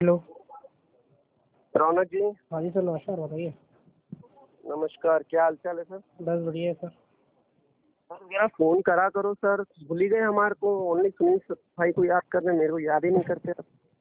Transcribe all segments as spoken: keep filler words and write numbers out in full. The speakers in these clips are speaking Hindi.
हेलो। रौनक जी। हाँ जी सर, नमस्कार, बताइए। नमस्कार, क्या हाल चाल है सर? बस बढ़िया है सर। सर मेरा फोन करा करो सर, भूल ही गए हमारे को। ओनली सुनील भाई को याद कर रहे, मेरे को याद ही नहीं करते।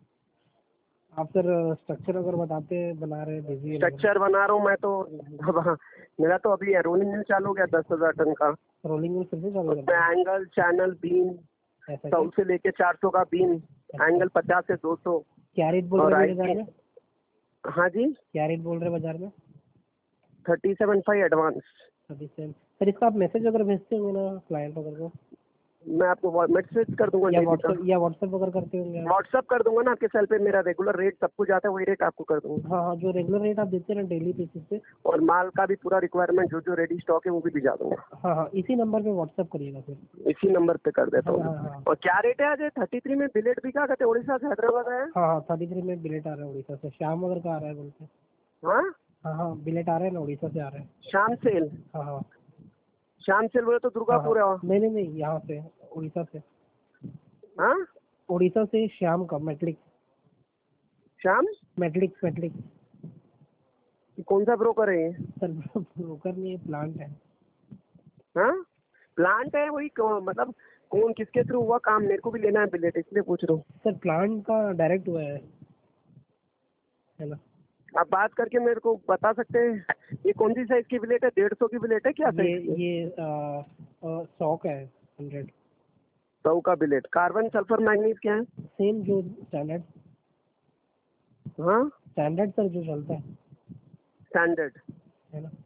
आप सर स्ट्रक्चर अगर बताते बना रहे, बिजी लग रहे। स्ट्रक्चर बना रहा हूँ मैं तो। अब मेरा तो अभी रोलिंग मिल चालू हो गया दस हजार टन का। रोलिंग में फिर से चालू कर उसमें दिया? एंगल, चैनल, बीम ऐसा सौ क्या? से लेके चार सौ का बीम, एंगल पचास से दो सौ। क्या रेट बोल और रहे हैं बाजार में? हाँ जी, क्या रेट बोल रहे हैं बाजार में? Thirty seven five advance. अभी सेम सर, इसका आप मैसेज अगर भेजते होंगे ना क्लाइंट अगर को, मैं आपको मैसेज कर दूंगा या डेली का। व्हाट्सएप या व्हाट्सएप अगर करते होंगे आप? व्हाट्सअप कर दूंगा ना आपके सेल पे। मेरा रेगुलर रेट सब कुछ आता है, वही रेट आपको कर दूंगा। हाँ हाँ, जो रेगुलर रेट आप देते हैं ना डेली बेसिस पे। और माल का भी पूरा रिक्वायरमेंट, जो जो रेडी स्टॉक है वो भी भिजा दूंगा। हाँ हाँ, इसी नंबर पे व्हाट्सएप करिएगा फिर। इसी नंबर पे कर देता हाँ हूँ। हाँ हाँ और क्या रेट है आज? थर्टी थ्री में बिलेट भी क्या कहते हैं, उड़ीसा से हैदराबाद है। हाँ हाँ, थर्टी थ्री में बिलेट आ रहा है उड़ीसा से। श्याम वगैरह का आ रहा है बोलते हैं। हाँ, हाँ हाँ, बिलेट आ रहे हैं ना, उड़ीसा से आ रहे हैं। शाम सेल। हाँ हाँ शाम सेल बोले तो हाँ हाँ, दुर्गापुर है। नहीं नहीं नहीं, यहाँ से उड़ीसा से। हाँ, उड़ीसा से श्याम का मेटलिक। शाम। मेटलिक्स मेटलिक्स कौन सा ब्रोकर है ये? सर ब्रोकर नहीं है, प्लांट है। हाँ, प्लांट है वही। कौन- मतलब कौन, किसके थ्रू हुआ काम? मेरे को भी लेना है बिलेट, इसलिए पूछ रहा हूँ। सर प्लांट का डायरेक्ट हुआ है है ना? आप बात करके मेरे को बता सकते हैं ये कौन सी साइज की बिलेट है? डेढ़ सौ की बिलेट है, क्या ये साइज की है? ये आ, आ, सौ का है, हंड्रेड। सौ का बिलेट। कार्बन, सल्फर, मैग्नीज क्या है? सेम जो स्टैंडर्ड। हाँ, स्टैंडर्ड सर जो चलता है स्टैंडर्ड। है ना?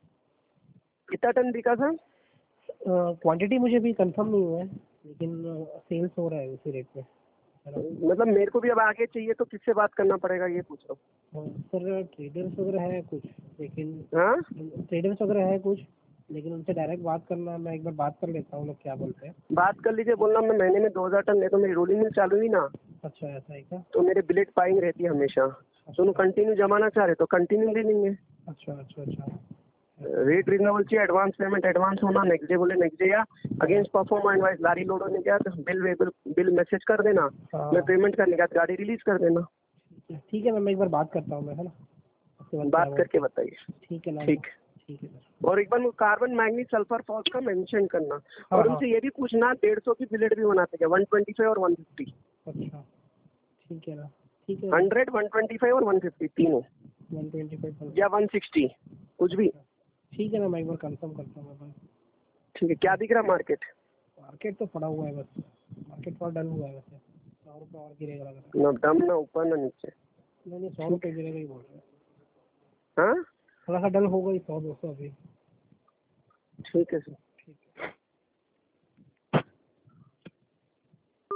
कितना टन बिका सर? क्वांटिटी मुझे भी कंफर्म नहीं हुआ है, लेकिन सेल्स हो रहा है उसी रेट पे, है ना? मतलब मेरे को भी अब आगे चाहिए तो किससे बात करना पड़ेगा, ये पूछ रहा हाँ, सर ट्रेडर्स वगैरह है कुछ, लेकिन हूँ। हाँ, ट्रेडर्स वगैरह है कुछ, लेकिन उनसे डायरेक्ट बात करना, मैं एक बार बात कर लेता हूँ लोग क्या बोलते हैं। बात कर लीजिए। बोलना मैं महीने में दो हजार टन ले, तो मेरी रोलिंग मिल चालू हुई ना, अच्छा, ऐसा है क्या? तो मेरे बिलेट पाइंग रहती है हमेशा। दोनों कंटिन्यू जमाना चाह रहे तो कंटिन्यू ले लेंगे। अच्छा अच्छा अच्छा। रेट रिजनेबल चाहिए, एडवांस पेमेंट एडवांस होना, नेक्स्ट डे बोले नेक्स्ट डे, या अगेंस्ट परफॉर्म एंड वाइज गाड़ी लोड होने के बाद बिल बिल बिल मैसेज कर देना। हाँ मैं पेमेंट करने के बाद गाड़ी रिलीज कर देना। ठीक है, मैं एक बार बात करता हूँ मैं, है ना? उसके बाद क्या बात बोलते करके हैं। बताइए। ठीक है ना? ठीक। ठीक है सर। और एक बार कार्बन, मैग्नीज, सल्फर, फॉस्फोरस का मेंशन करना। हाँ और हाँ, उनसे ये भी पूछना डेढ़ सौ की बिलेट भी होना चाहिए, वन ट्वेंटी फाइव और वन फिफ्टी। अच्छा ठीक है ना? ठीक है। हंड्रेड, वन ट्वेंटी फाइव और वन फिफ्टी तीनों, वन ट्वेंटी फाइव या वन सिक्सटी, कुछ भी। ठीक है ना, मैं एक बार कंफर्म करता हूँ मैं। ठीक है। क्या दिख रहा मार्केट? मार्केट तो पड़ा हुआ है बस, मार्केट थोड़ा डल हुआ है वैसे। सौ रुपये और गिरेगा लग रहा है। ना दम, ना ऊपर ना नीचे। नहीं नहीं, सौ रुपये गिरेगा ही बोल रहे हैं। हाँ, थोड़ा सा डल होगा ही, सौ दो सौ अभी। ठीक है सर।